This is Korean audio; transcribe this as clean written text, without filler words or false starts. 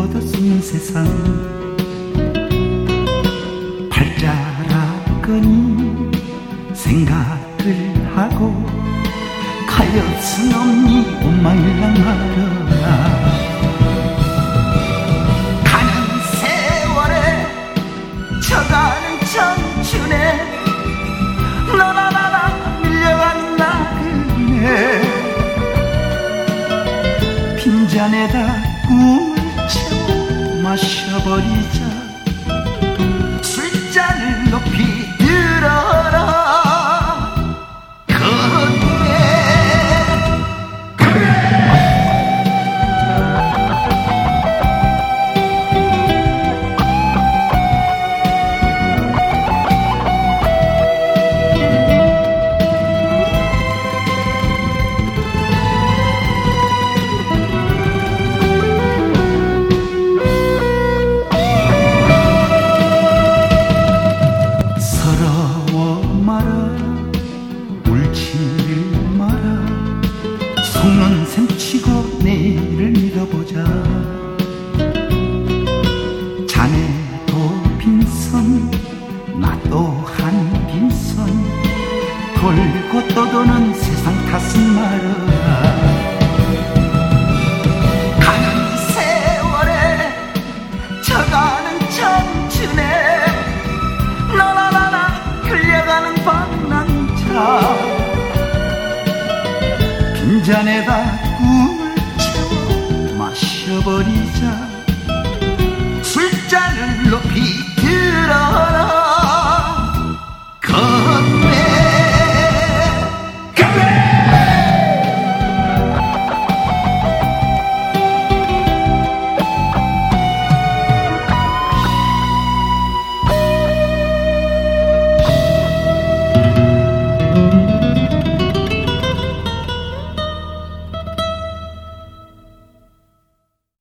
세워도 숨는 세상 발자락은 생각을 하고 가엾은 없니 원망일랑 말아라. 가는 세월에 져가는 청춘에 너나 나나 밀려가는 나그네 빈잔에다 꿈을 채워 마셔버리자. 술잔을 높이 들어라. 속는 셈치고 내일을 믿어보자. 자네도 빈손 나도 한 빈손 돌고 떠도는 세상 탓은 말아라. 가는 세월에 져가는 청춘에 너나 나나 흘려가는 방랑자. 빈잔에다 꿈을 채워 마셔버리자.